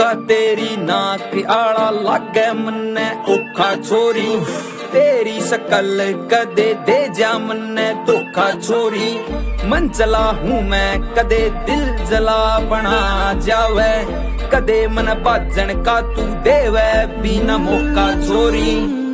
Coca तेरी नाक आड़ा लागे मन्ने औखा छोरी तेरी शकल कदे दे जा मन्ने धोखा छोरी मन चला हूँ मैं कदे दिल जला बना जावे कदे मन बाजन का तू देवे बिना मौका छोरी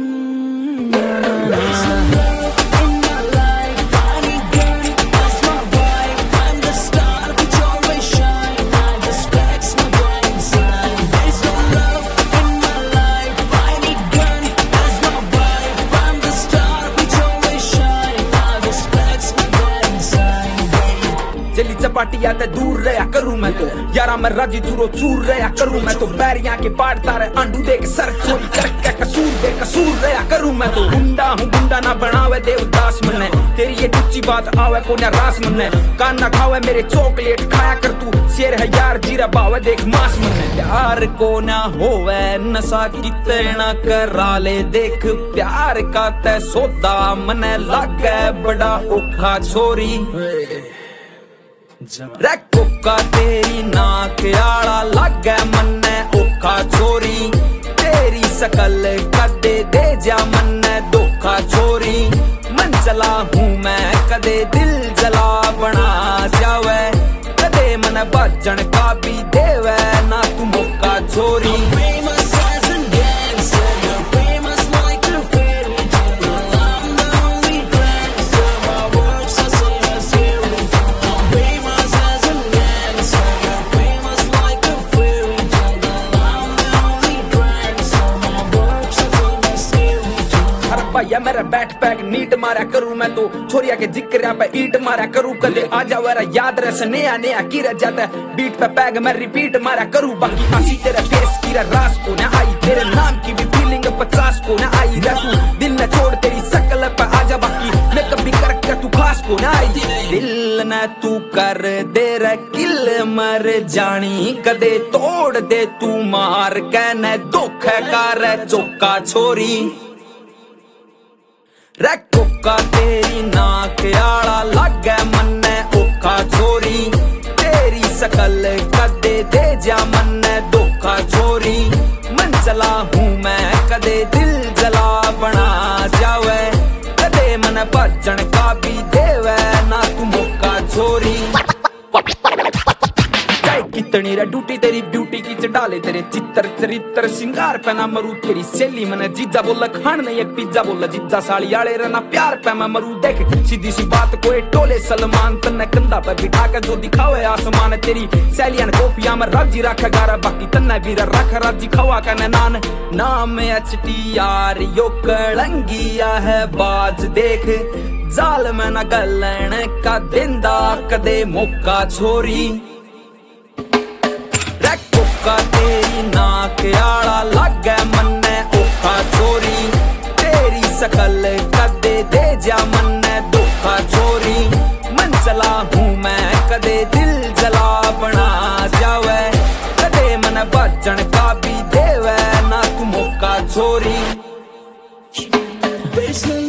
जली चपाटिया ते दूर रहा करूं मैं तो यारा मैं राजी चूरो चूर रहा करूं मैं तो बैरियां के पाड़ता रहे आंडू दे के सर चोरी करके कसूर दे कसूर रहा करूं मैं तो गुंडा हूँ गुंडा ना बनावे देवदास मन्ने तेरी ये टुच्ची बात आवे को ना रास मन्ने कान ना खावे मेरे चॉकलेट खाया कर तू शेर है यार जीरा बावे देख मास मन्ने प्यार को ना होवे नशा कितना करा ले देख प्यार का ते सौदा मने लागे बड़ा औखा छोरी रे कोका तेरी नाक आड़ा लागे मन्ने औखा छोरी तेरी शकल कदे दे जा मन्ने धोखा छोरी मन चला हूँ मैं कदे दिल जला बना जावे कदे मन बाजन का भी देवे ना तू मौका छोरी भैया मेरा बैट पैक नीट मारा करूं मैं तो छोरिया के जिक्र पे ईट मारा करूं कदे आ जाओ याद रह नया नया की रह जाता बीट पे पैग मैं रिपीट मारा करूं बाकी आसी तेरे फेस की रास को ना आई तेरे नाम की भी फीलिंग 50 को ना आई रह तू दिल न छोड़ तेरी शकल पे आजा बाकी मैं कभी करके तू खास को ना आई दिल न तू कर दे रे किल मर जानी कदे तोड़ दे तू मार के न धोखे कर चौका छोरी रे कोका तेरी नाक आड़ा लागे मन्ने औखा छोरी तेरी शकल कदे दे जा मन्ने धोखा छोरी मन चला हूँ मैं कदे दिल जला बना जावे कदे मन बाजन का भी देवे ना तू मौका छोरी कितनी रे ड्यूटी तेरी ब्यूटी की चढ़ाले तेरे चित्र चरित्र सिंगार पहना मरू तेरी सहेली मने जीजा बोला खान नहीं एक पिज्जा बोला जीजा साली आले रहना प्यार पे मैं मरू देख सीधी सी बात कोई टोले सलमान तन्ने कंधा पे बिठा के जो दिखावे आसमान तेरी सहेलियां कॉफिया में राजी रखा गारा बाकी तन्ने भी रख राजी खवा कने नान नाम HTR यो कलंगिया है बाज देख जाल में न गलन का दिंदा कदे मौका छोरी कोका तेरी नाक आड़ा लागे मन्ने औखा छोरी तेरी शकल कदे दे जा मन्ने धोखा छोरी मन चला हूँ मैं कदे दिल जला बना जावे कदे मन बाजन का भी देवे ना तू मौका छोरी